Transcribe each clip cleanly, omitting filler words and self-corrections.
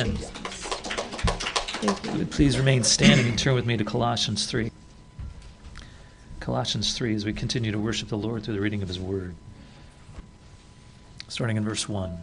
Amen. Please remain standing and turn with me to Colossians 3. Colossians 3, as we continue to worship the Lord through the reading of His Word. Starting in verse 1.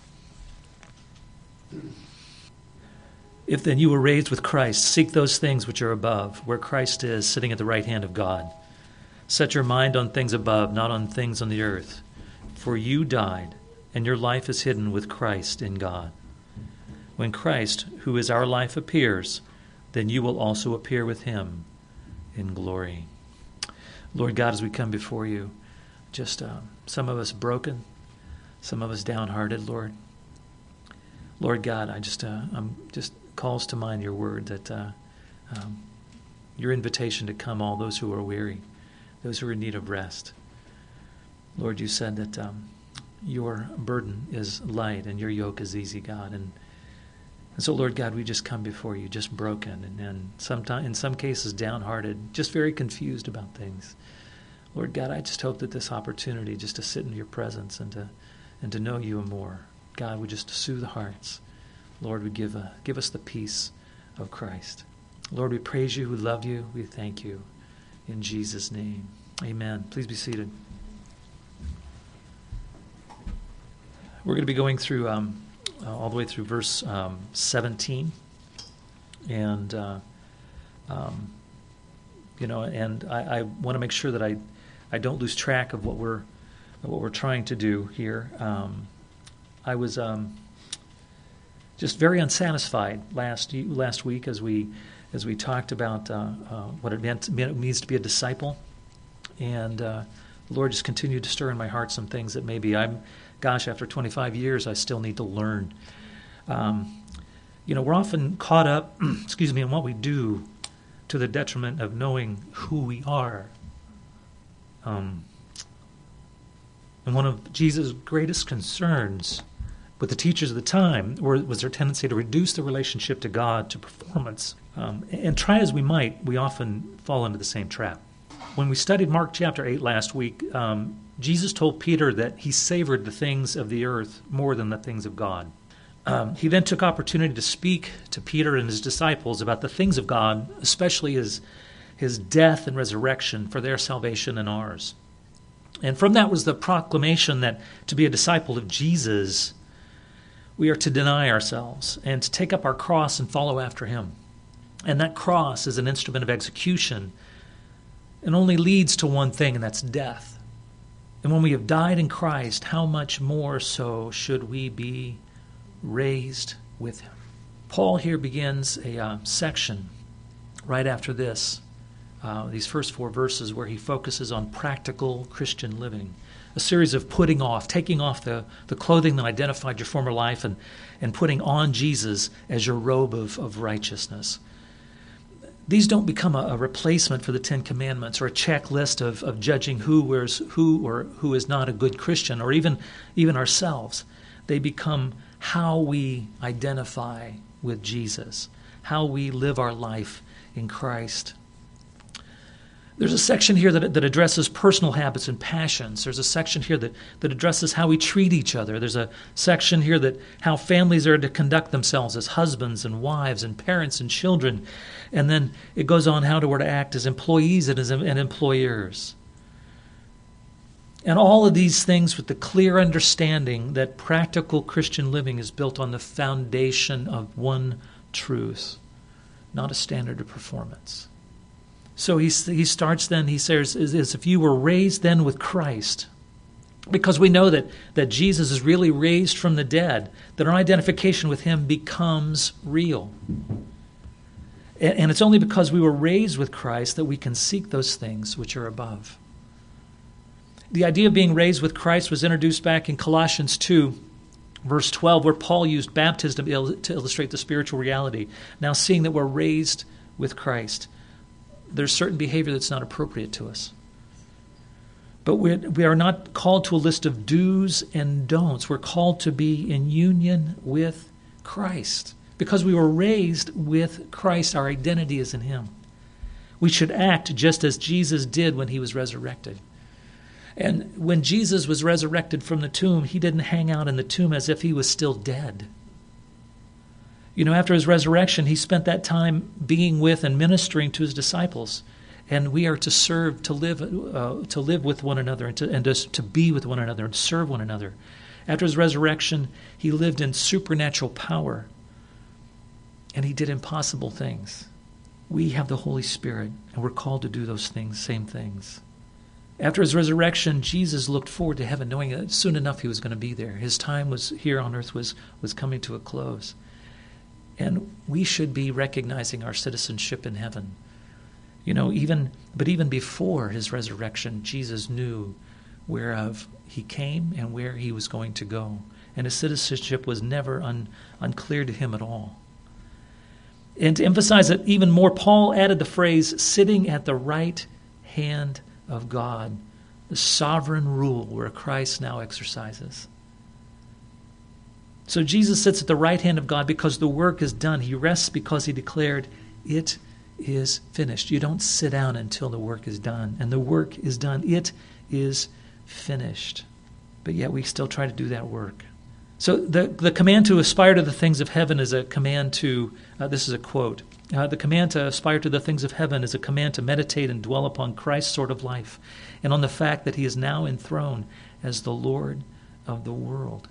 If then you were raised with Christ, seek those things which are above, where Christ is, sitting at the right hand of God. Set your mind on things above, not on things on the earth. For you died, and your life is hidden with Christ in God. When Christ, who is our life, appears, then you will also appear with Him in glory. Lord God, as we come before you, just some of us broken, some of us downhearted, Lord. Lord God, I'm just calls to mind your word that your invitation to come, all those who are weary, those who are in need of rest. Lord, you said that your burden is light and your yoke is easy, God. And so, Lord God, we just come before you, just broken and sometimes, in some cases, downhearted, just very confused about things. Lord God, I just hope that this opportunity just to sit in your presence and to know you more, God, would just soothe the hearts. Lord, would give us the peace of Christ. Lord, we praise you, we love you, we thank you. In Jesus' name, amen. Please be seated. We're going to be going through all the way through verse 17, and and I want to make sure that I don't lose track of what we're trying to do here. I was just very unsatisfied last week as we talked about what it means to be a disciple, and the Lord just continued to stir in my heart some things that maybe after 25 years I still need to learn. We're often caught up, in what we do to the detriment of knowing who we are. And one of Jesus' greatest concerns with the teachers of the time was their tendency to reduce the relationship to God to performance. And try as we might, we often fall into the same trap. When we studied Mark chapter 8 last week, Jesus told Peter that he savored the things of the earth more than the things of God. He then took opportunity to speak to Peter and his disciples about the things of God, especially his death and resurrection for their salvation and ours. And from that was the proclamation that to be a disciple of Jesus, we are to deny ourselves and to take up our cross and follow after him. And that cross is an instrument of execution and only leads to one thing, and that's death. And when we have died in Christ, how much more so should we be raised with him? Paul here begins a section right after this, these first 4 verses, where he focuses on practical Christian living, a series of taking off the clothing that identified your former life and putting on Jesus as your robe of righteousness. These don't become a replacement for the 10 Commandments or a checklist of judging who is not a good Christian, or even ourselves. They become how we identify with Jesus, how we live our life in Christ. There's a section here that addresses personal habits and passions. There's a section here that addresses how we treat each other. There's a section here that how families are to conduct themselves as husbands and wives and parents and children. And then it goes on how we're to act as employees and employers. And all of these things with the clear understanding that practical Christian living is built on the foundation of one truth, not a standard of performance. So he starts then, he says, as if you were raised then with Christ, because we know that Jesus is really raised from the dead, that our identification with him becomes real. And it's only because we were raised with Christ that we can seek those things which are above. The idea of being raised with Christ was introduced back in Colossians 2, verse 12, where Paul used baptism to illustrate the spiritual reality. Now, seeing that we're raised with Christ, there's certain behavior that's not appropriate to us. But we are not called to a list of do's and don'ts. We're called to be in union with Christ. Because we were raised with Christ, our identity is in him. We should act just as Jesus did when he was resurrected. And when Jesus was resurrected from the tomb, he didn't hang out in the tomb as if he was still dead. After his resurrection, he spent that time being with and ministering to his disciples. And we are to serve, to live with one another, and to be with one another and serve one another. After his resurrection, he lived in supernatural power, and he did impossible things. We have the Holy Spirit, and we're called to do those things, same things. After his resurrection, Jesus looked forward to heaven, knowing that soon enough he was going to be there. His time was here on earth was coming to a close. And we should be recognizing our citizenship in heaven. Even before his resurrection, Jesus knew whereof he came and where he was going to go. And his citizenship was never unclear to him at all. And to emphasize it even more, Paul added the phrase, sitting at the right hand of God, the sovereign rule where Christ now exercises. So Jesus sits at the right hand of God because the work is done. He rests because he declared, it is finished. You don't sit down until the work is done. And the work is done. It is finished. But yet we still try to do that work. So the command to aspire to the things of heaven is a command to, this is a quote, the command to aspire to the things of heaven is a command to meditate and dwell upon Christ's sort of life and on the fact that he is now enthroned as the Lord of the world.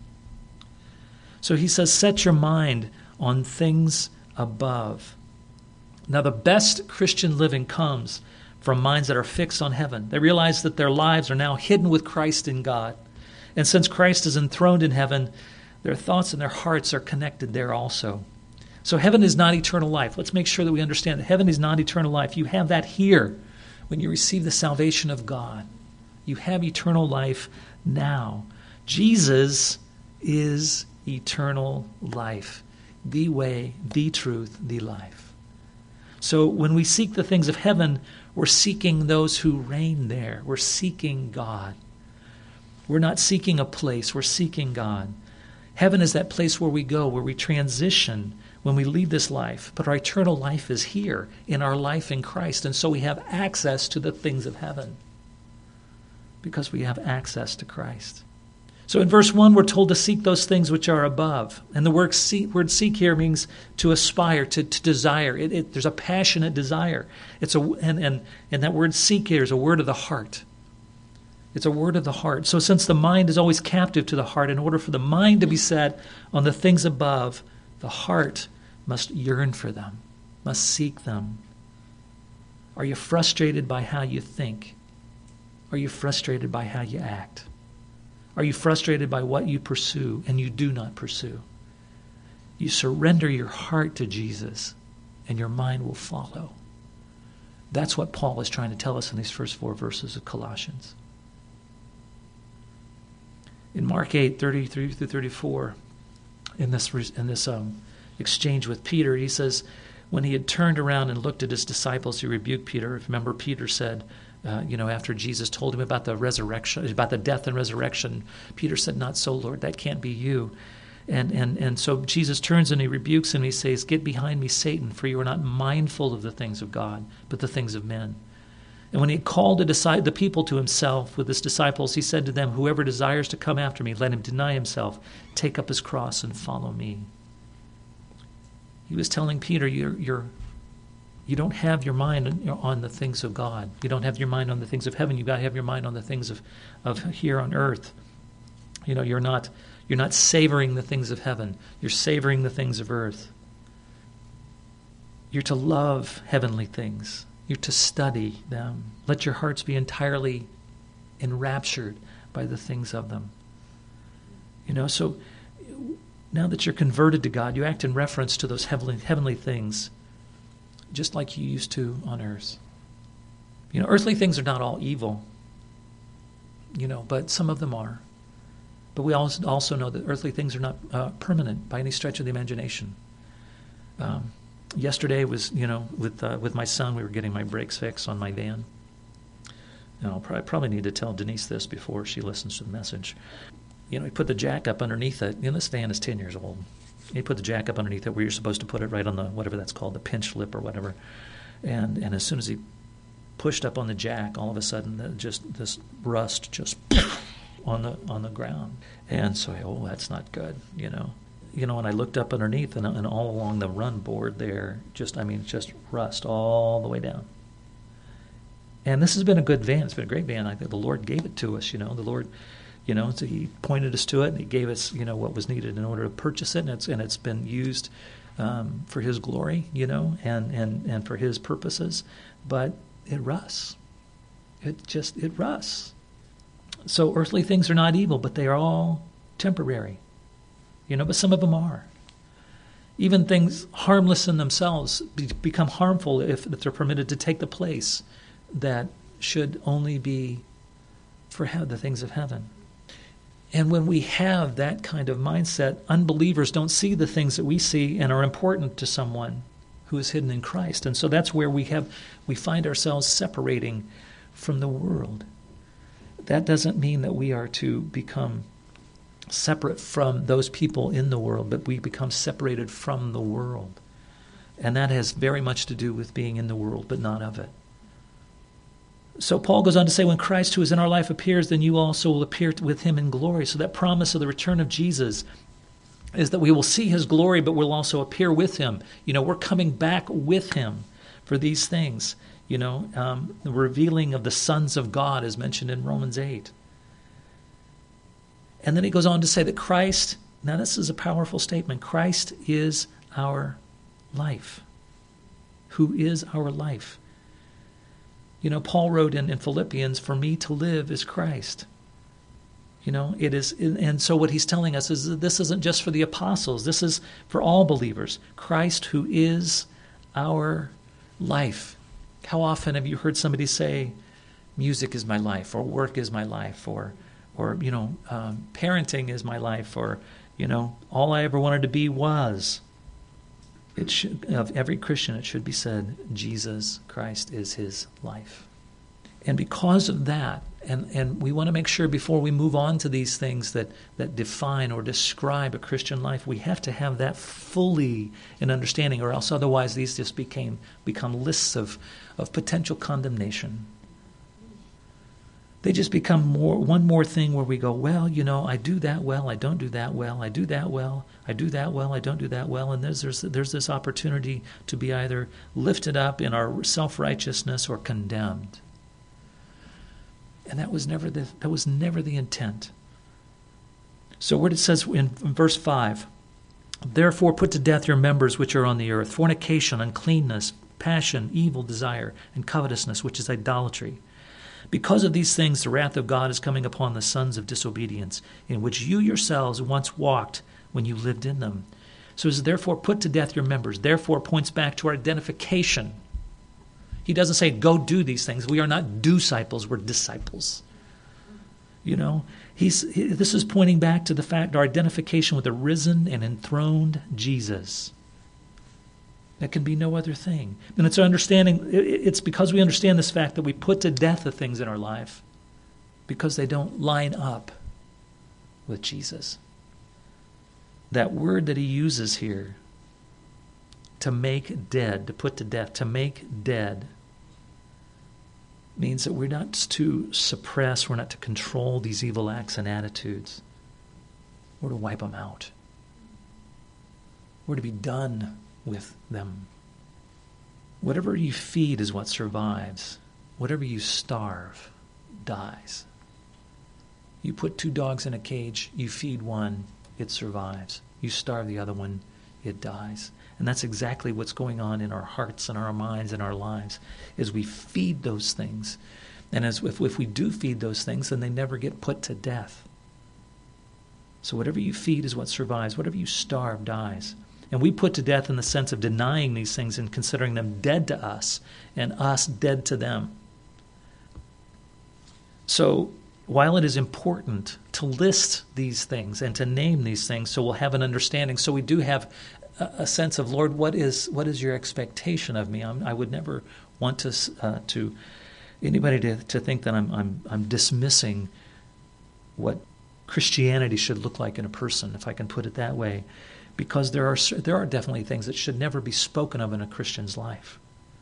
So he says, set your mind on things above. Now, the best Christian living comes from minds that are fixed on heaven. They realize that their lives are now hidden with Christ in God. And since Christ is enthroned in heaven, their thoughts and their hearts are connected there also. So heaven is not eternal life. Let's make sure that we understand that heaven is not eternal life. You have that here when you receive the salvation of God. You have eternal life now. Jesus is eternal life, the way, the truth, the life. So when we seek the things of heaven, we're seeking those who reign there. We're seeking God. We're not seeking a place. We're seeking God. Heaven is that place where we go, where we transition when we leave this life. But our eternal life is here in our life in Christ. And so we have access to the things of heaven because we have access to Christ. So in verse 1, we're told to seek those things which are above. And the word seek here means to aspire, to desire. There's a passionate desire. And that word seek here is a word of the heart. It's a word of the heart. So since the mind is always captive to the heart, in order for the mind to be set on the things above, the heart must yearn for them, must seek them. Are you frustrated by how you think? Are you frustrated by how you act? Are you frustrated by what you pursue and you do not pursue? You surrender your heart to Jesus and your mind will follow. That's what Paul is trying to tell us in these first 4 verses of Colossians. In Mark 8, 33 through 34, in this exchange with Peter, he says, when he had turned around and looked at his disciples, he rebuked Peter. Remember, Peter said, after Jesus told him about the resurrection, about the death and resurrection, Peter said, not so, Lord, that can't be you. And so Jesus turns and he rebukes him. He says, get behind me, Satan, for you are not mindful of the things of God, but the things of men. And when he called the people to himself with his disciples, he said to them, whoever desires to come after me, let him deny himself, take up his cross and follow me. He was telling Peter, you don't have your mind on the things of God. You don't have your mind on the things of heaven. You've got to have your mind on the things of here on earth. You're not savoring the things of heaven. You're savoring the things of earth. You're to love heavenly things. You're to study them. Let your hearts be entirely enraptured by the things of them. So now that you're converted to God, you act in reference to those heavenly things, just like you used to on earth. Earthly things are not all evil, but some of them are. But we also know that earthly things are not permanent by any stretch of the imagination. Yesterday was, with my son, we were getting my brakes fixed on my van. And I'll probably need to tell Denise this before she listens to the message. He put the jack up underneath it. This van is 10 years old. He put the jack up underneath it where you're supposed to put it right on the, whatever that's called, the pinch lip or whatever. And as soon as he pushed up on the jack, all of a sudden, this rust just on the ground. And so, that's not good, and I looked up underneath, and all along the run board there, just rust all the way down. And this has been a good van. It's been a great van. I think the Lord gave it to us. The Lord, so He pointed us to it, and He gave us, what was needed in order to purchase it, and it's been used for His glory, and for His purposes. But it rusts. It rusts. So earthly things are not evil, but they are all temporary. But some of them are. Even things harmless in themselves become harmful if they're permitted to take the place that should only be for the things of heaven. And when we have that kind of mindset, unbelievers don't see the things that we see and are important to someone who is hidden in Christ. And so that's where we find ourselves separating from the world. That doesn't mean that we are to become separate from those people in the world, but we become separated from the world. And that has very much to do with being in the world, but not of it. So Paul goes on to say, when Christ, who is in our life, appears, then you also will appear with Him in glory. So that promise of the return of Jesus is that we will see His glory, but we'll also appear with Him. We're coming back with Him for these things. The revealing of the sons of God is mentioned in Romans 8. And then he goes on to say that Christ, now this is a powerful statement, Christ is our life. Who is our life? Paul wrote in Philippians, for me to live is Christ. It is, and so what he's telling us is that this isn't just for the apostles, this is for all believers. Christ, who is our life. How often have you heard somebody say, music is my life, or work is my life, or parenting is my life, or, all I ever wanted to be was. It should, of every Christian, it should be said, Jesus Christ is his life. And because of that, and we want to make sure before we move on to these things that define or describe a Christian life, we have to have that fully in understanding, or else otherwise these just become lists of potential condemnation. They just become one more thing where we go, well, I do that well, I don't do that well, I do that well, I do that well, I don't do that well, and there's this opportunity to be either lifted up in our self-righteousness or condemned. And that was never the intent. So what it says in verse 5, therefore put to death your members which are on the earth, fornication, uncleanness, passion, evil desire, and covetousness, which is idolatry. Because of these things, the wrath of God is coming upon the sons of disobedience, in which you yourselves once walked when you lived in them. So it says, therefore put to death your members. Therefore points back to our identification. He doesn't say, go do these things. We are not disciples, we're disciples. This is pointing back to the fact, our identification with the risen and enthroned Jesus. That can be no other thing. And it's understanding, it's because we understand this fact that we put to death the things in our life because they don't line up with Jesus. That word that he uses here, to make dead, to put to death, to make dead, means that we're not to suppress, we're not to control these evil acts and attitudes. We're to wipe them out. We're to be done with them. Whatever you feed is what survives. Whatever you starve dies. You put 2 dogs in a cage, you feed one, it survives. You starve the other one, it dies. And that's exactly what's going on in our hearts and our minds and our lives, is we feed those things. And if we do feed those things, then they never get put to death. So whatever you feed is what survives. Whatever you starve dies. And we put to death in the sense of denying these things and considering them dead to us and us dead to them. So while it is important to list these things and to name these things so we'll have an understanding, so we do have a sense of, Lord, what is your expectation of me? I would never want to anybody to think that I'm dismissing what Christianity should look like in a person, if I can put it that way. Because there are definitely things that should never be spoken of in a Christian's life.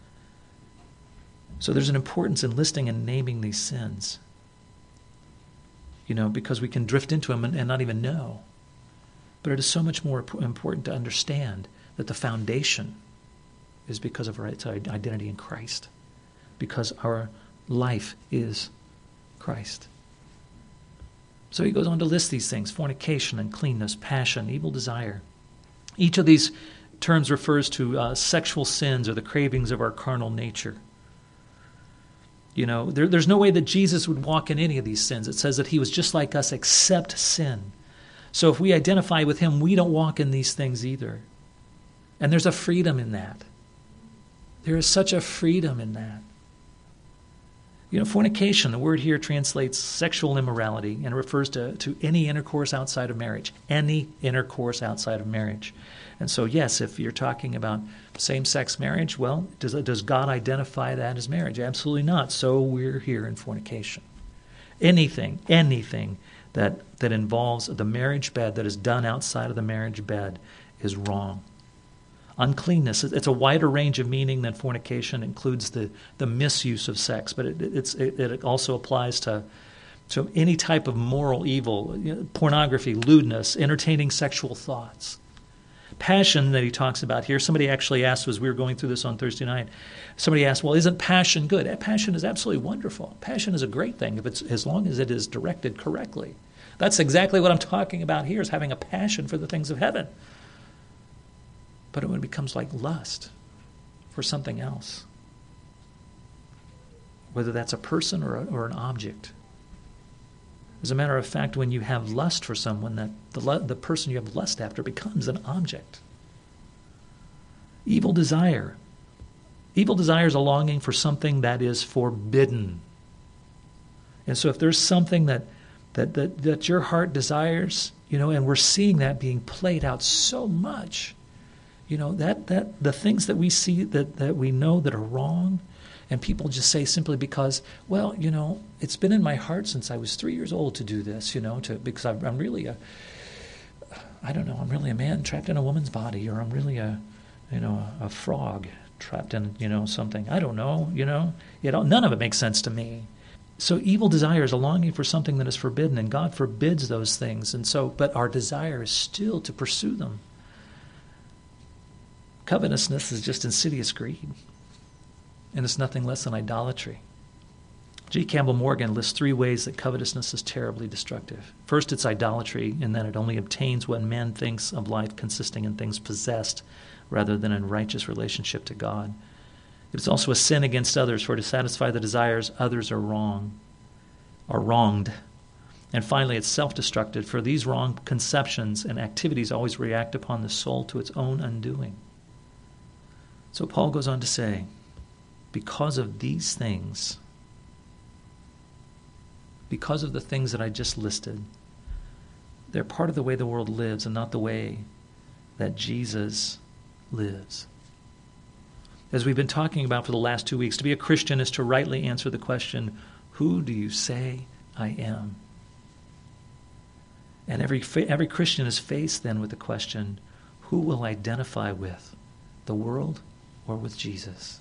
So there's an importance in listing and naming these sins. Because we can drift into them and not even know. But it is so much more important to understand that the foundation is because of our identity in Christ, because our life is Christ. So he goes on to list these things: fornication, uncleanness, passion, evil desire. Each of these terms refers to sexual sins or the cravings of our carnal nature. You know, there's no way that Jesus would walk in any of these sins. It says that he was just like us except sin. So if we identify with him, we don't walk in these things either. And there's a freedom in that. There is such a freedom in that. You know, fornication, the word here translates sexual immorality and refers to any intercourse outside of marriage. Any intercourse outside of marriage. And so, yes, if you're talking about same-sex marriage, well, does God identify that as marriage? Absolutely not. So we're here in fornication. Anything that involves the marriage bed that is done outside of the marriage bed is wrong. Uncleanness, it's a wider range of meaning than fornication. It includes the misuse of sex, but it also applies to any type of moral evil, pornography, lewdness, entertaining sexual thoughts. Passion that he talks about here, somebody actually asked as we were going through this on Thursday night, somebody asked, well, isn't passion good? Passion is absolutely wonderful. Passion is a great thing as long as it is directed correctly. That's exactly what I'm talking about here, is having a passion for the things of heaven. But when it becomes like lust for something else, whether that's a person or an object. As a matter of fact, when you have lust for someone, that the person you have lust after becomes an object. Evil desire. Evil desire is a longing for something that is forbidden. And so if there's something that your heart desires, and we're seeing that being played out so much, that the things that we see that we know that are wrong, and people just say simply because, well, it's been in my heart since I was 3 years old to do this, because I'm really I'm really a man trapped in a woman's body, or I'm really a frog trapped in, something. I don't know, none of it makes sense to me. So evil desire is a longing for something that is forbidden, and God forbids those things. And so, but our desire is still to pursue them. Covetousness is just insidious greed, and it's nothing less than idolatry. G. Campbell Morgan lists 3 ways that covetousness is terribly destructive. First, it's idolatry, in that it only obtains what man thinks of life consisting in things possessed rather than in righteous relationship to God. It's also a sin against others, for to satisfy the desires others are wronged. And finally, it's self-destructive, for these wrong conceptions and activities always react upon the soul to its own undoing. So Paul goes on to say, because of these things, because of the things that I just listed, they're part of the way the world lives and not the way that Jesus lives. As we've been talking about for the last 2 weeks, to be a Christian is to rightly answer the question, who do you say I am? And every Christian is faced then with the question, who will identify with, the world or with Jesus?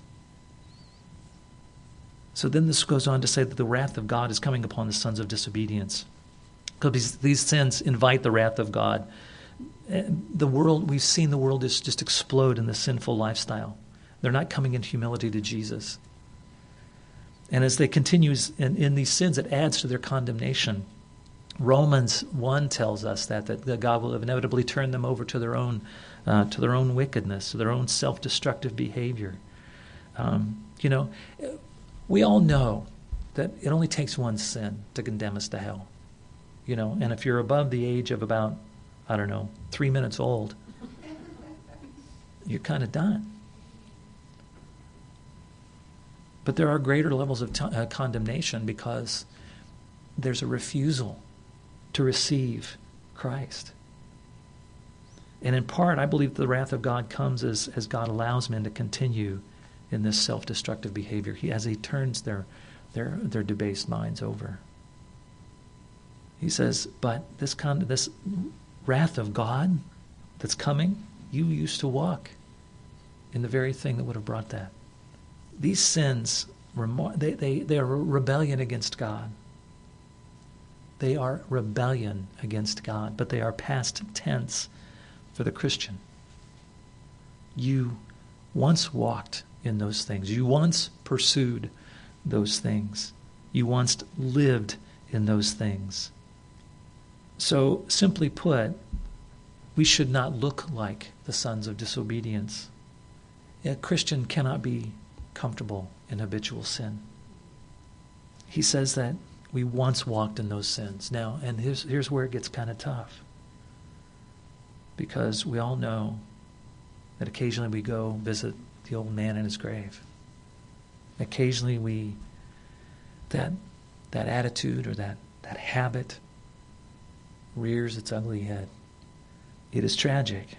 So then this goes on to say that the wrath of God is coming upon the sons of disobedience. Because these sins invite the wrath of God. The world, we've seen the world just explode in the sinful lifestyle. They're not coming into humility to Jesus. And as they continue in these sins, it adds to their condemnation. Romans 1 tells us that God will inevitably turn them over to their own wickedness, to their own self-destructive behavior. We all know that it only takes one sin to condemn us to hell. And if you're above the age of about, 3 minutes old, you're kind of done. But there are greater levels of condemnation because there's a refusal to receive Christ. And in part, I believe the wrath of God comes as God allows men to continue in this self-destructive behavior as he turns their debased minds over. He says, but this wrath of God that's coming, you used to walk in the very thing that would have brought that. These sins, they are a rebellion against God. They are rebellion against God, but they are past tense for the Christian. You once walked in those things. You once pursued those things. You once lived in those things. So, simply put, we should not look like the sons of disobedience. A Christian cannot be comfortable in habitual sin. He says that we once walked in those sins. Now, and here's where it gets kind of tough. Because we all know that occasionally we go visit the old man in his grave. Occasionally that attitude or that habit rears its ugly head. It is tragic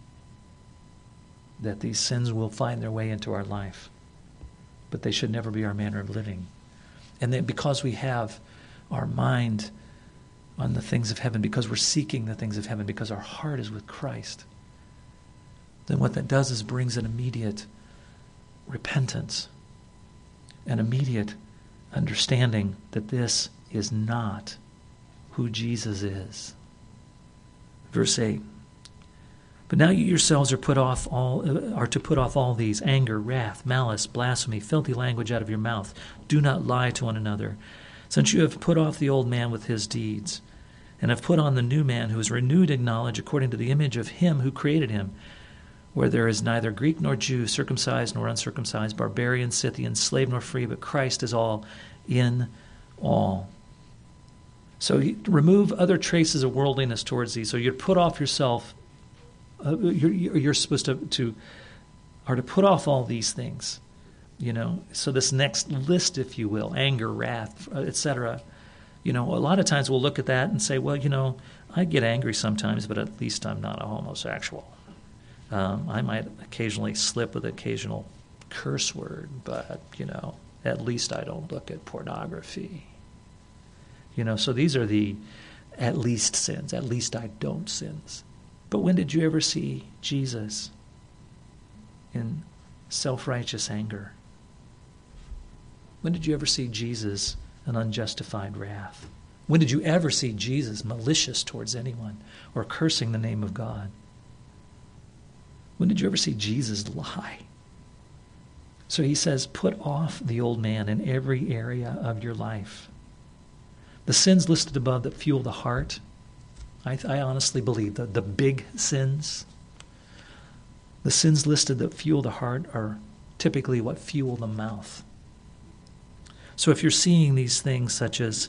that these sins will find their way into our life, but they should never be our manner of living. And then because we have our mind on the things of heaven, because we're seeking the things of heaven, because our heart is with Christ, then what that does is brings an immediate repentance, an immediate understanding that this is not who Jesus is. Verse 8. But now you yourselves are to put off all these: anger, wrath, malice, blasphemy, filthy language out of your mouth. Do not lie to one another, since you have put off the old man with his deeds, and have put on the new man, who is renewed in knowledge according to the image of him who created him, where there is neither Greek nor Jew, circumcised nor uncircumcised, barbarian, Scythian, slave nor free, but Christ is all in all. So you remove other traces of worldliness towards these. So you put off yourself. You're supposed to put off all these things, So this next list, if you will, anger, wrath, etc. A lot of times we'll look at that and say, well, I get angry sometimes, but at least I'm not a homosexual. I might occasionally slip with occasional curse word, but at least I don't look at pornography. So these are the at least sins. At least I don't sins. But when did you ever see Jesus in self-righteous anger? When did you ever see Jesus in unjustified wrath? When did you ever see Jesus malicious towards anyone or cursing the name of God? When did you ever see Jesus lie? So he says, put off the old man in every area of your life. The sins listed above that fuel the heart, I honestly believe that the big sins, the sins listed that fuel the heart, are typically what fuel the mouth. So if you're seeing these things such as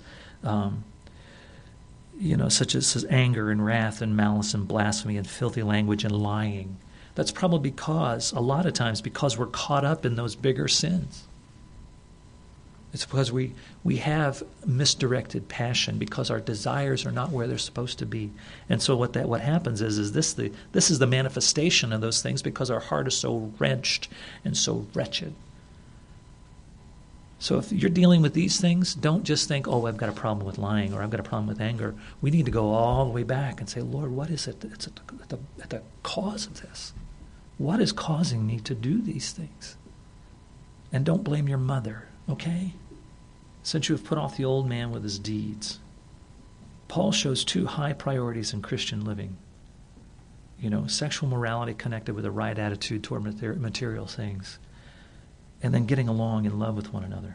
anger and wrath and malice and blasphemy and filthy language and lying, that's probably a lot of times because we're caught up in those bigger sins. It's because we have misdirected passion, because our desires are not where they're supposed to be. And so what happens is this is the manifestation of those things, because our heart is so wrenched and so wretched. So if you're dealing with these things, don't just think, oh, I've got a problem with lying or I've got a problem with anger. We need to go all the way back and say, Lord, what is it that's at the cause of this? What is causing me to do these things? And don't blame your mother, okay? Since you have put off the old man with his deeds. Paul shows two high priorities in Christian living. Sexual morality connected with a right attitude toward material things. And then getting along in love with one another.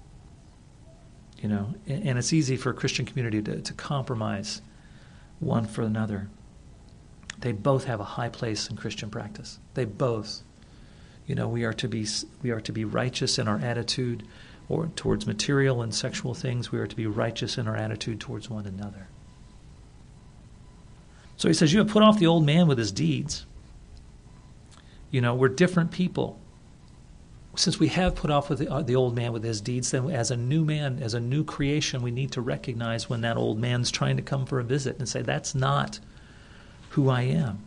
And it's easy for a Christian community to compromise one for another. They both have a high place in Christian practice. They both. We are to be righteous in our attitude or towards material and sexual things. We are to be righteous in our attitude towards one another. So he says, you have put off the old man with his deeds. We're different people. Since we have put off with the old man with his deeds, then as a new man, as a new creation, we need to recognize when that old man's trying to come for a visit and say, that's not who I am.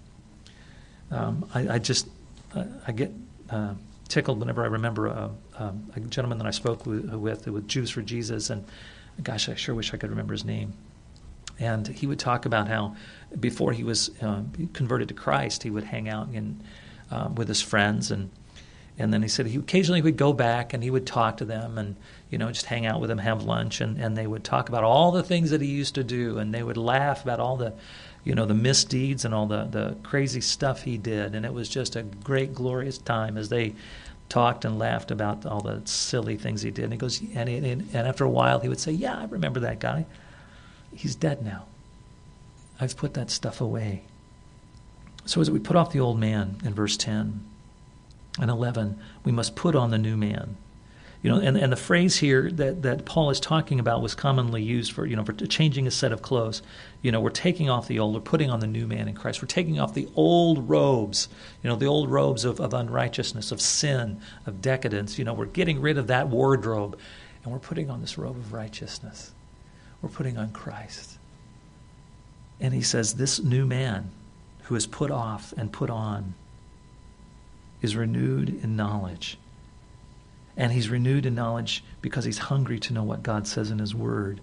I get tickled whenever I remember a gentleman that I spoke with Jews for Jesus, and gosh, I sure wish I could remember his name. And he would talk about how before he was converted to Christ, he would hang out with his friends, and And then he said he occasionally would go back and he would talk to them and, just hang out with them, have lunch, and they would talk about all the things that he used to do, and they would laugh about all the, the misdeeds and all the crazy stuff he did. And it was just a great, glorious time as they talked and laughed about all the silly things he did. And he goes, and after a while he would say, yeah, I remember that guy. He's dead now. I've put that stuff away. So as we put off the old man in verse 10 and 11, we must put on the new man. And the phrase here that Paul is talking about was commonly used for changing a set of clothes. We're taking off the old, we're putting on the new man in Christ. We're taking off the old robes, the old robes of unrighteousness, of sin, of decadence. We're getting rid of that wardrobe, and we're putting on this robe of righteousness. We're putting on Christ. And he says this new man who is put off and put on is renewed in knowledge. And he's renewed in knowledge because he's hungry to know what God says in his word.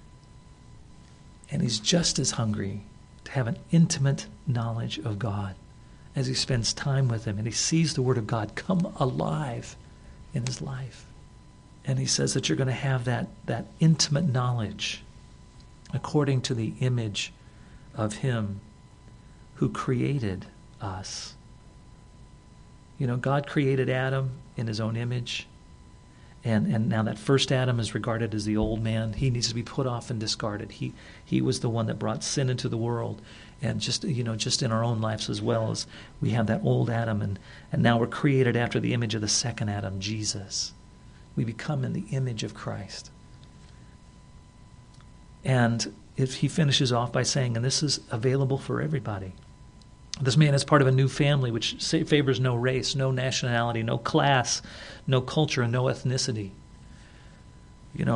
And he's just as hungry to have an intimate knowledge of God as he spends time with him and he sees the word of God come alive in his life. And he says that you're going to have that intimate knowledge according to the image of him who created us. God created Adam in his own image. And now that first Adam is regarded as the old man. He needs to be put off and discarded. He was the one that brought sin into the world. And just in our own lives as well, as we have that old Adam. And now we're created after the image of the second Adam, Jesus. We become in the image of Christ. And if he finishes off by saying, and this is available for everybody. This man is part of a new family which favors no race, no nationality, no class, no culture, and no ethnicity. It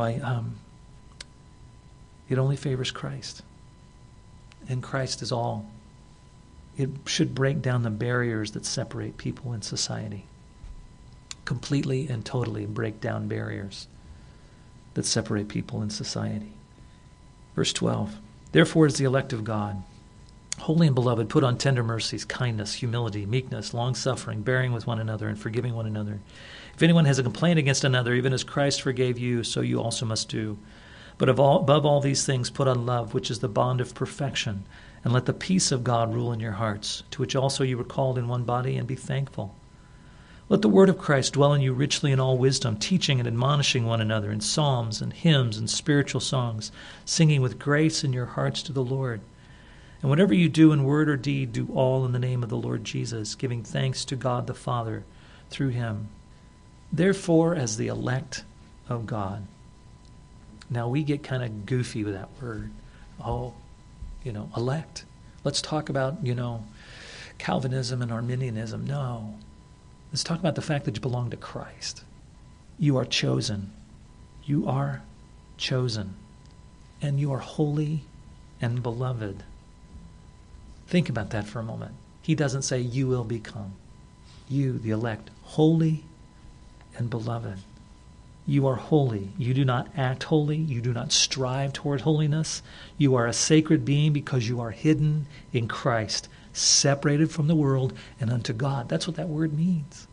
only favors Christ. And Christ is all. It should break down the barriers that separate people in society. Completely and totally break down barriers that separate people in society. Verse 12, therefore as the elect of God, holy and beloved, put on tender mercies, kindness, humility, meekness, long-suffering, bearing with one another, and forgiving one another. If anyone has a complaint against another, even as Christ forgave you, so you also must do. But above all these things, put on love, which is the bond of perfection, and let the peace of God rule in your hearts, to which also you were called in one body, and be thankful. Let the word of Christ dwell in you richly in all wisdom, teaching and admonishing one another in psalms and hymns and spiritual songs, singing with grace in your hearts to the Lord. And whatever you do in word or deed, do all in the name of the Lord Jesus, giving thanks to God the Father through him. Therefore, as the elect of God. Now we get kind of goofy with that word. Elect. Let's talk about, Calvinism and Arminianism. No. Let's talk about the fact that you belong to Christ. You are chosen. You are chosen. And you are holy and beloved. Think about that for a moment. He doesn't say you will become. You, the elect, holy and beloved. You are holy. You do not act holy. You do not strive toward holiness. You are a sacred being because you are hidden in Christ, separated from the world and unto God. That's what that word means.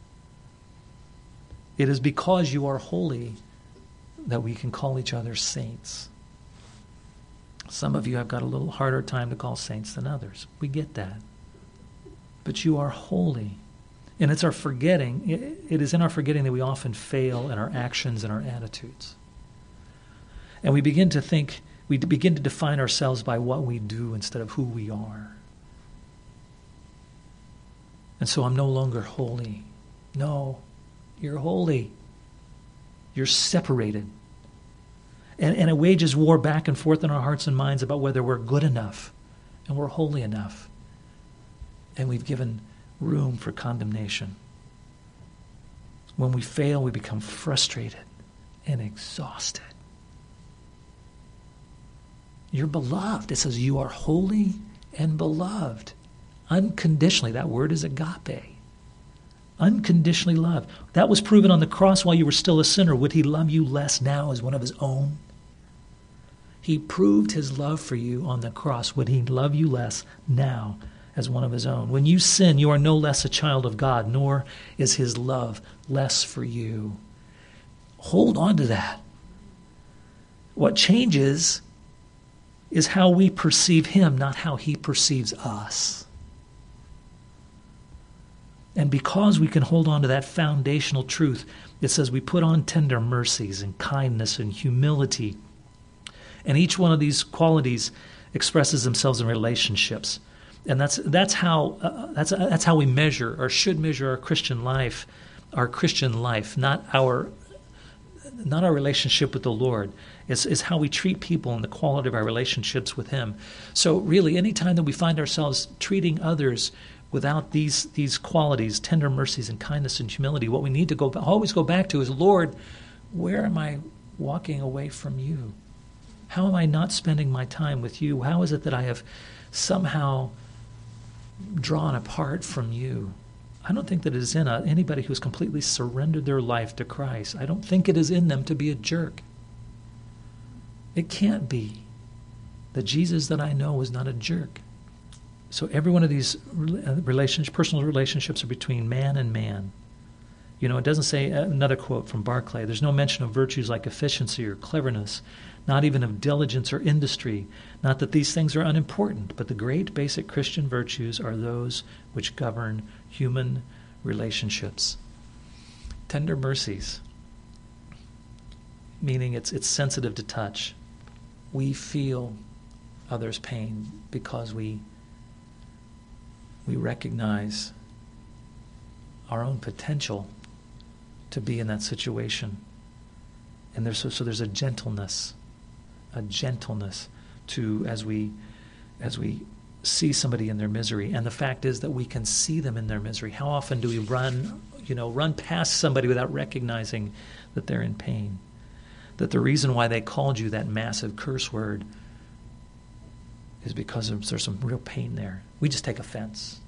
It is because you are holy that we can call each other saints. Some of you have got a little harder time to call saints than others. We get that. But you are holy. And it's our forgetting, it is in our forgetting that we often fail in our actions and our attitudes. And we begin to define ourselves by what we do instead of who we are. And so I'm no longer holy. No, you're holy. You're separated. And it wages war back and forth in our hearts and minds about whether we're good enough and we're holy enough. And we've given room for condemnation. When we fail, we become frustrated and exhausted. You're beloved. It says you are holy and beloved. Unconditionally. That word is agape. Unconditionally loved. That was proven on the cross while you were still a sinner. Would he love you less now as one of his own? He proved his love for you on the cross. Would he love you less now as one of his own. When you sin, you are no less a child of God, nor is his love less for you. Hold on to that. What changes is how we perceive him, not how he perceives us. And because we can hold on to that foundational truth, it says we put on tender mercies and kindness and humility. And each one of these qualities expresses themselves in relationships. And that's how we measure, or should measure, our Christian life, not our relationship with the Lord. It's how we treat people and the quality of our relationships with him. So really, anytime that we find ourselves treating others without these qualities, tender mercies and kindness and humility, what we need to always go back to is, Lord, where am I walking away from you? How am I not spending my time with you? How is it that I have somehow drawn apart from you? I don't think that it is in anybody who's completely surrendered their life to Christ. I don't think it is in them to be a jerk. It can't be. The Jesus that I know is not a jerk. So every one of these personal relationships are between man and man. You know, it doesn't say, another quote from Barclay, there's no mention of virtues like efficiency or cleverness, not even of diligence or industry. Not that these things are unimportant, but the great basic Christian virtues are those which govern human relationships. Tender mercies, meaning it's sensitive to touch. We feel others' pain because we recognize our own potential to be in that situation. And there's a gentleness to as we see somebody in their misery. And the fact is that we can see them in their misery. How often do we run past somebody without recognizing that they're in pain? That the reason why they called you that massive curse word is because there's some real pain there. We just take offense.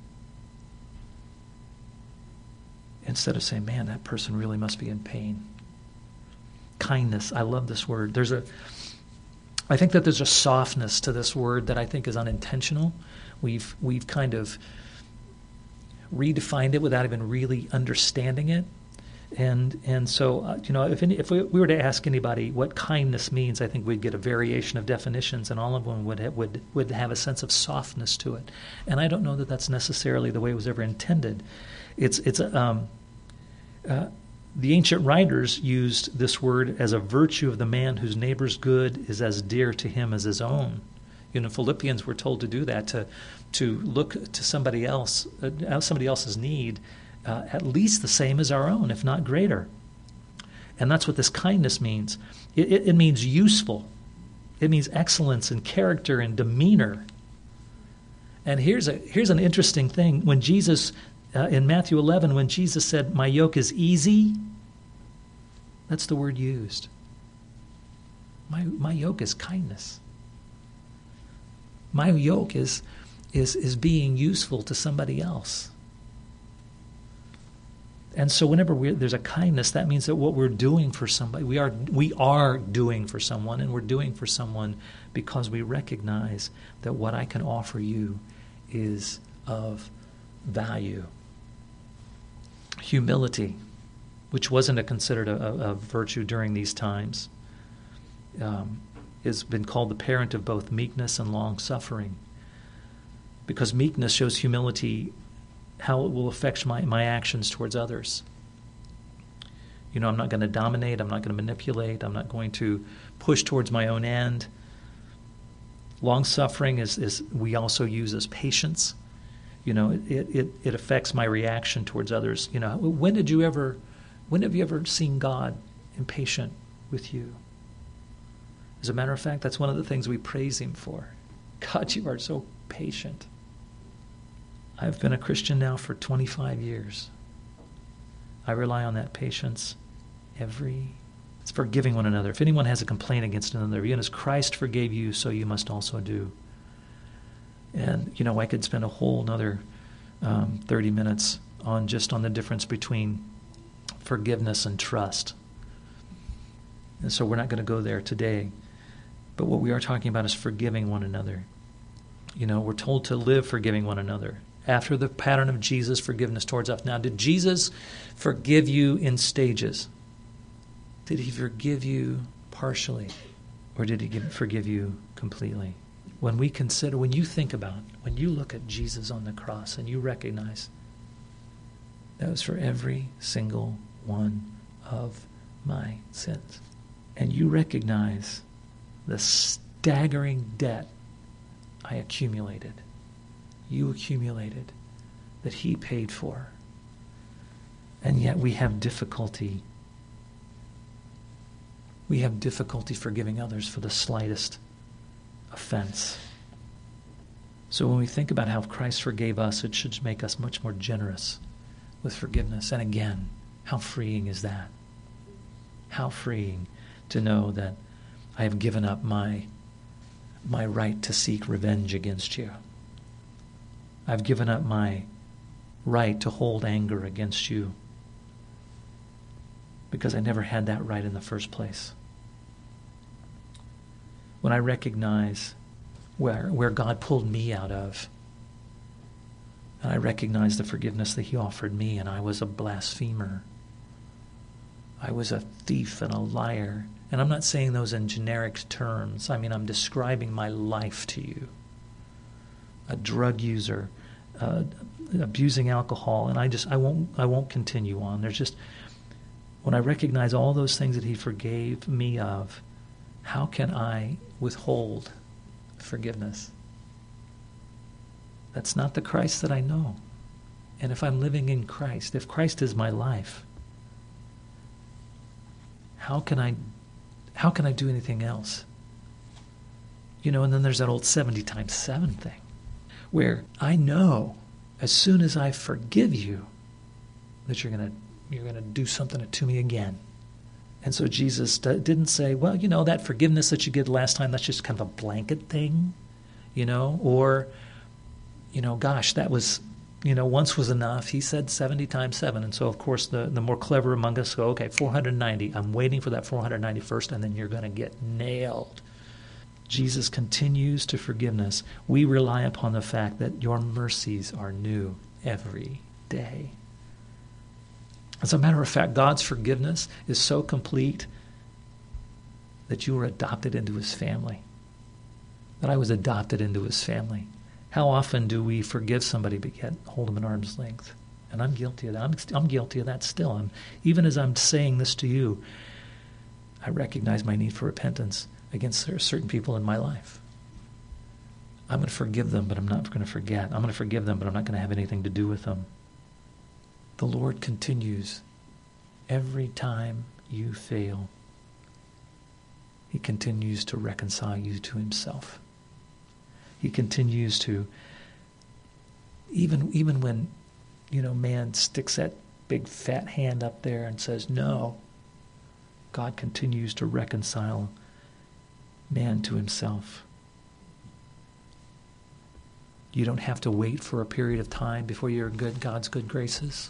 Instead of saying, man, that person really must be in pain. Kindness, I love this word. I think that there's a softness to this word that I think is unintentional. We've kind of redefined it without even really understanding it. And so, if we were to ask anybody what kindness means, I think we'd get a variation of definitions, and all of them would have a sense of softness to it. And I don't know that that's necessarily the way it was ever intended. The ancient writers used this word as a virtue of the man whose neighbor's good is as dear to him as his own. Philippians were told to do that, to look to somebody else, somebody else's need, at least the same as our own, if not greater. And that's what this kindness means. It means useful. It means excellence in character and demeanor. And here's an interesting thing. When Jesus, in Matthew 11, when Jesus said, "My yoke is easy," that's the word used. My yoke is kindness. My yoke is being useful to somebody else. And so whenever there's a kindness, that means that what we're doing for somebody, we are doing for someone, and we're doing for someone because we recognize that what I can offer you is of value. Humility, which wasn't considered a virtue during these times, has been called the parent of both meekness and long-suffering, because meekness shows humility, how it will affect my actions towards others. I'm not going to dominate. I'm not going to manipulate. I'm not going to push towards my own end. Long-suffering is we also use as patience. It affects my reaction towards others. When have you ever seen God impatient with you? As a matter of fact, that's one of the things we praise him for. God, you are so patient. I've been a Christian now for 25 years. I rely on that patience it's forgiving one another. If anyone has a complaint against another, even as Christ forgave you, so you must also do. And, I could spend a whole another 30 minutes on the difference between forgiveness and trust. And so we're not going to go there today. But what we are talking about is forgiving one another. We're told to live forgiving one another after the pattern of Jesus' forgiveness towards us. Now, did Jesus forgive you in stages? Did he forgive you partially? Or did he forgive you completely? When you look at Jesus on the cross and you recognize that was for every single one of my sins, and you recognize the staggering debt I accumulated, you accumulated, that he paid for, and yet we have difficulty forgiving others for the slightest offense. So when we think about how Christ forgave us, it should make us much more generous with forgiveness. And again, how freeing is that? How freeing to know that I have given up my right to seek revenge against you. I've given up my right to hold anger against you because I never had that right in the first place. When I recognize where God pulled me out of, and I recognize the forgiveness that he offered me, and I was a blasphemer, I was a thief and a liar. And I'm not saying those in generic terms. I mean, I'm describing my life to you. A drug user, abusing alcohol, and I won't continue on. There's just, when I recognize all those things that he forgave me of, how can I withhold forgiveness? That's not the Christ that I know. And if I'm living in Christ, if Christ is my life, how can I do anything else? And then there's that old 70 times 7 thing, where I know as soon as I forgive you that you're gonna do something to me again. And so Jesus didn't say, well, that forgiveness that you did last time, that's just kind of a blanket thing, or, gosh, that was, once was enough. He said 70 times 7. And so, of course, the more clever among us go, okay, 490. I'm waiting for that 491st, and then you're going to get nailed. Jesus continues to forgiveness. We rely upon the fact that your mercies are new every day. As a matter of fact, God's forgiveness is so complete that you were adopted into his family, that I was adopted into his family. How often do we forgive somebody but yet hold them at arm's length? And I'm guilty of that. I'm guilty of that still. Even as I'm saying this to you, I recognize my need for repentance against certain people in my life. I'm going to forgive them, but I'm not going to forget. I'm going to forgive them, but I'm not going to have anything to do with them. The Lord continues. Every time you fail, he continues to reconcile you to himself. He continues to, even when, man sticks that big fat hand up there and says no, God continues to reconcile man to himself. You don't have to wait for a period of time before you're in God's good graces,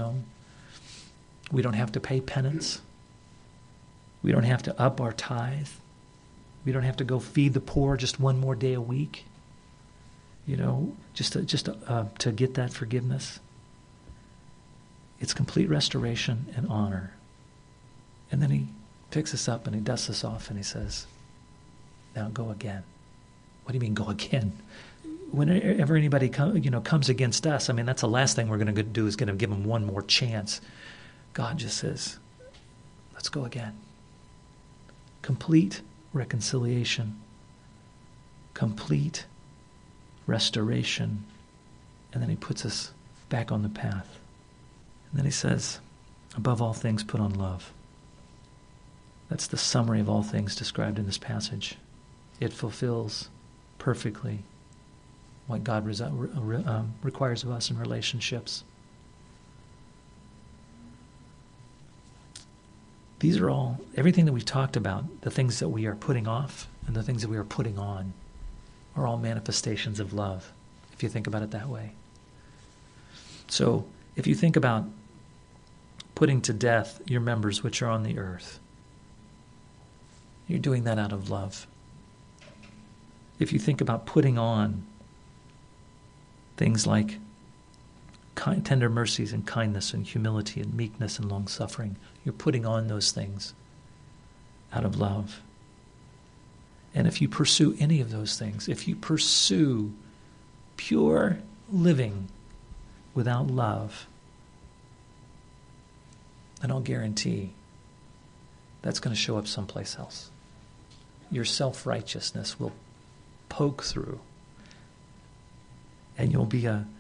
We don't have to pay penance. We don't have to up our tithe. We don't have to go feed the poor just one more day a week, just to get that forgiveness. It's complete restoration and honor. And then he picks us up and he dusts us off and he says, now go again. What do you mean go again? Whenever anybody comes against us, that's the last thing we're going to do is going to give them one more chance. God just says, let's go again. Complete reconciliation. Complete restoration. And then he puts us back on the path. And then he says, above all things, put on love. That's the summary of all things described in this passage. It fulfills perfectly what God requires of us in relationships. These are all, everything that we've talked about, the things that we are putting off and the things that we are putting on, are all manifestations of love, if you think about it that way. So, if you think about putting to death your members which are on the earth, you're doing that out of love. If you think about putting on Things like tender mercies and kindness and humility and meekness and long-suffering. You're putting on those things out of love. And if you pursue any of those things, if you pursue pure living without love, then I'll guarantee that's going to show up someplace else. Your self-righteousness will poke through, and you'll be an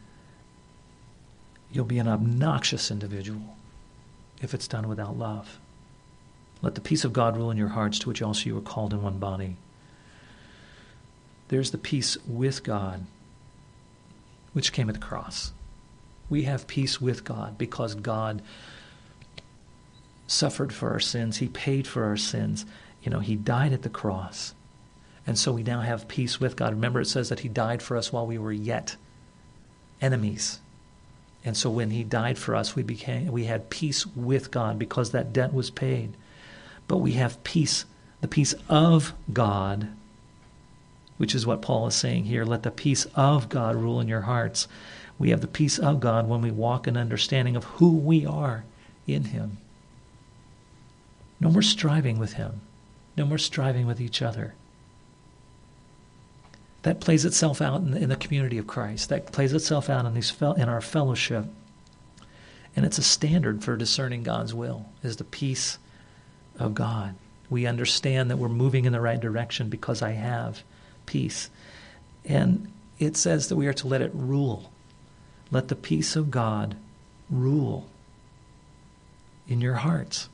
obnoxious individual if it's done without love. Let the peace of God rule in your hearts, to which also you are called in one body. There's the peace with God, which came at the cross. We have peace with God because God suffered for our sins. He paid for our sins. He died at the cross. And so we now have peace with God. Remember, it says that he died for us while we were yet enemies. And so when he died for us, we had peace with God because that debt was paid. But we have peace, the peace of God, which is what Paul is saying here. Let the peace of God rule in your hearts. We have the peace of God when we walk in understanding of who we are in him. No more striving with him. No more striving with each other. That plays itself out in the community of Christ. That plays itself out in our fellowship. And it's a standard for discerning God's will, is the peace of God. We understand that we're moving in the right direction because I have peace. And it says that we are to let it rule. Let the peace of God rule in your hearts.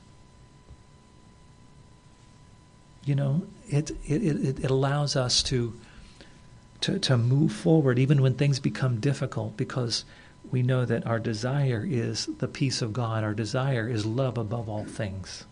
It allows us to move forward even when things become difficult, because we know that our desire is the peace of God. Our desire is love above all things.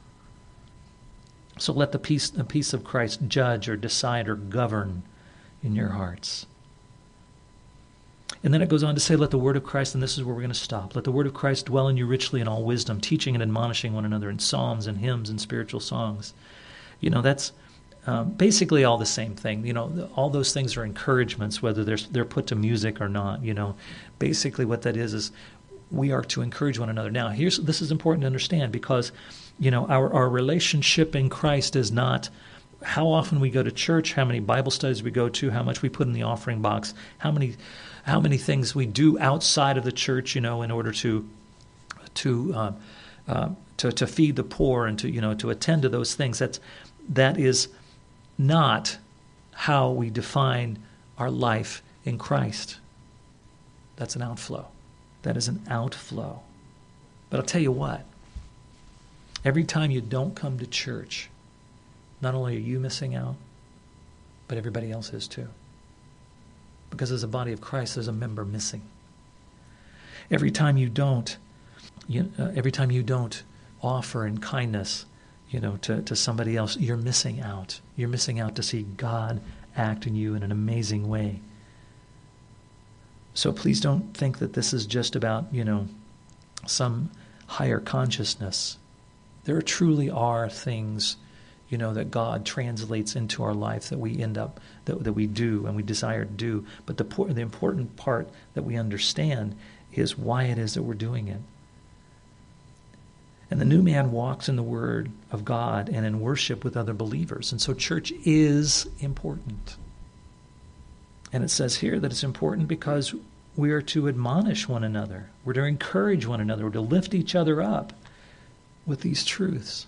So let the peace of Christ judge or decide or govern in your hearts. And then it goes on to say, let the word of Christ, and this is where we're going to stop, let the word of Christ dwell in you richly in all wisdom, teaching and admonishing one another in psalms and hymns and spiritual songs. That's basically all the same thing. All those things are encouragements, whether they're put to music or not. Basically what that is we are to encourage one another. Now, this is important to understand, because our relationship in Christ is not how often we go to church, how many Bible studies we go to, how much we put in the offering box, how many things we do outside of the church, in order to feed the poor and to attend to those things. That is not how we define our life in Christ. That's an outflow. That is an outflow. But I'll tell you what, every time you don't come to church, not only are you missing out, but everybody else is too. Because as a body of Christ, there's a member missing. Every time you don't offer in kindness, to somebody else, you're missing out. You're missing out to see God act in you in an amazing way. So please don't think that this is just about, some higher consciousness. There truly are things, that God translates into our life that we end up, that we do and we desire to do. But the important part that we understand is why it is that we're doing it. And the new man walks in the Word of God and in worship with other believers. And so church is important. And it says here that it's important because we are to admonish one another. We're to encourage one another. We're to lift each other up with these truths.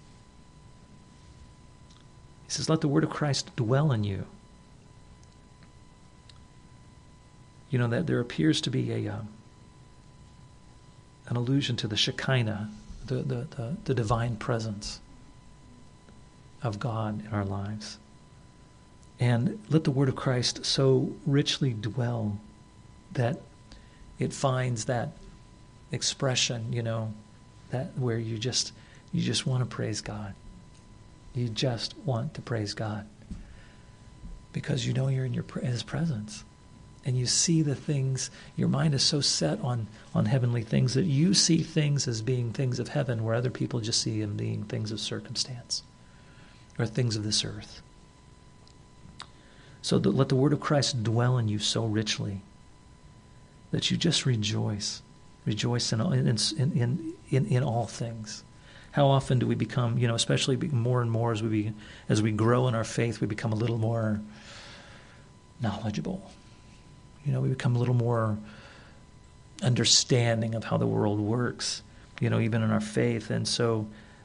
He says, let the word of Christ dwell in you. That there appears to be an allusion to the Shekinah, the divine presence of God in our lives. And let the word of Christ so richly dwell that it finds that expression, that where you just want to praise God. You just want to praise God because you're in His presence. And you see the things, your mind is so set on heavenly things that you see things as being things of heaven where other people just see them being things of circumstance or things of this earth. So let the word of Christ dwell in you so richly that you just rejoice in all things. How often do we become, especially more and more as we grow in our faith, we become a little more knowledgeable. We become a little more understanding of how the world works, even in our faith. And so,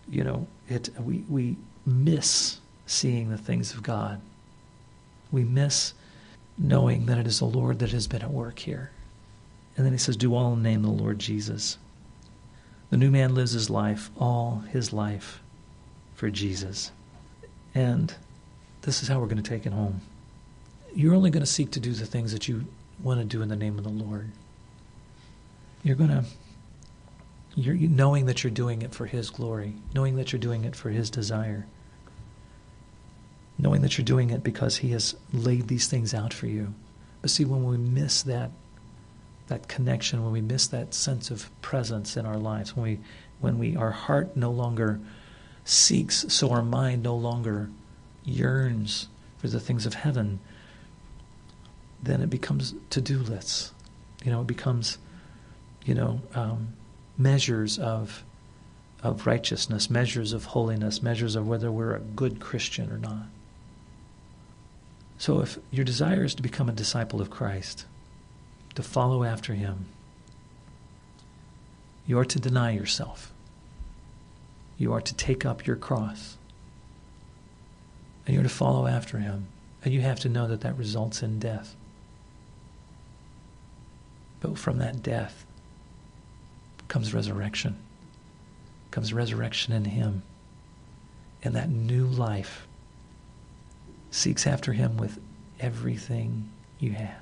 we miss seeing the things of God. We miss knowing that it is the Lord that has been at work here. And then he says, do all in the name of the Lord Jesus. The new man lives his life, all his life, for Jesus. And this is how we're going to take it home. You're only going to seek to do the things that you want to do in the name of the Lord. You're knowing that you're doing it for his glory, knowing that you're doing it for his desire, knowing that you're doing it because he has laid these things out for you. But see, when we miss that connection, when we miss that sense of presence in our lives, when our heart no longer seeks, so our mind no longer yearns for the things of heaven, then it becomes to-do lists. It becomes, measures of righteousness, measures of holiness, measures of whether we're a good Christian or not. So if your desire is to become a disciple of Christ, to follow after him, you are to deny yourself. You are to take up your cross. And you're to follow after him. And you have to know that that results in death. But from that death comes resurrection. Comes resurrection in him. And that new life seeks after him with everything you have.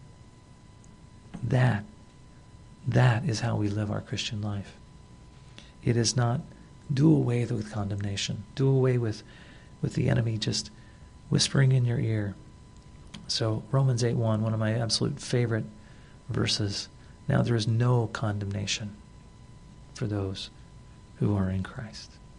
That is how we live our Christian life. It is not do away with condemnation. Do away with the enemy just whispering in your ear. So Romans 8:1, one of my absolute favorite verses. Now there is no condemnation for those who are in Christ.